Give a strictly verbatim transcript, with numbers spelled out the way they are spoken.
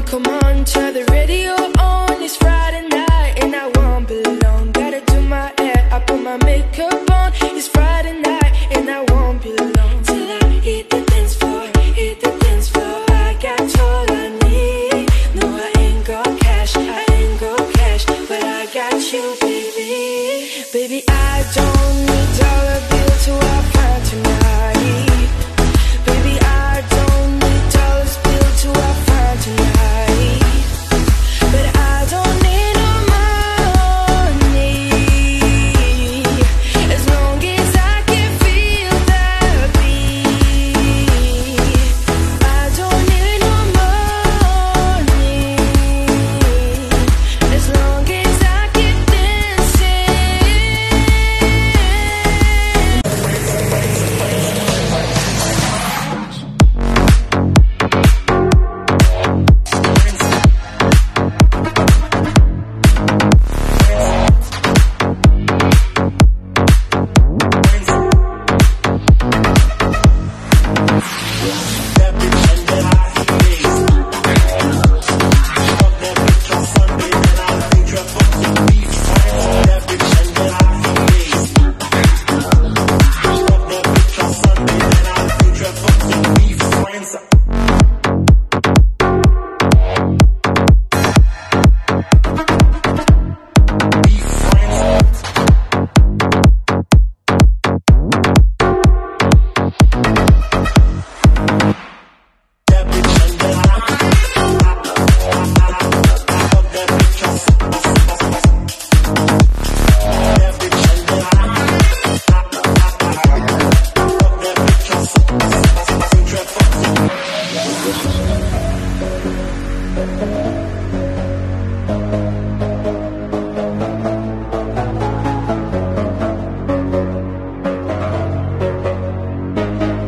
come on, turn the radio on. It's Friday night and I won't be alone. Gotta do my hair, I put my makeup on. It's Friday night and I won't be alone. Till I hit the dance floor, hit the dance floor. I got all I need. No, I ain't got cash, I ain't got cash, but I got you, baby. Baby, I don't need dollar bill to have fun tonight. Baby, I don't need dollars bill to have fun tonight. But I don't need no money, as long as I can feel that beat. I don't need no money, as long as I keep dancing. We'll be right back.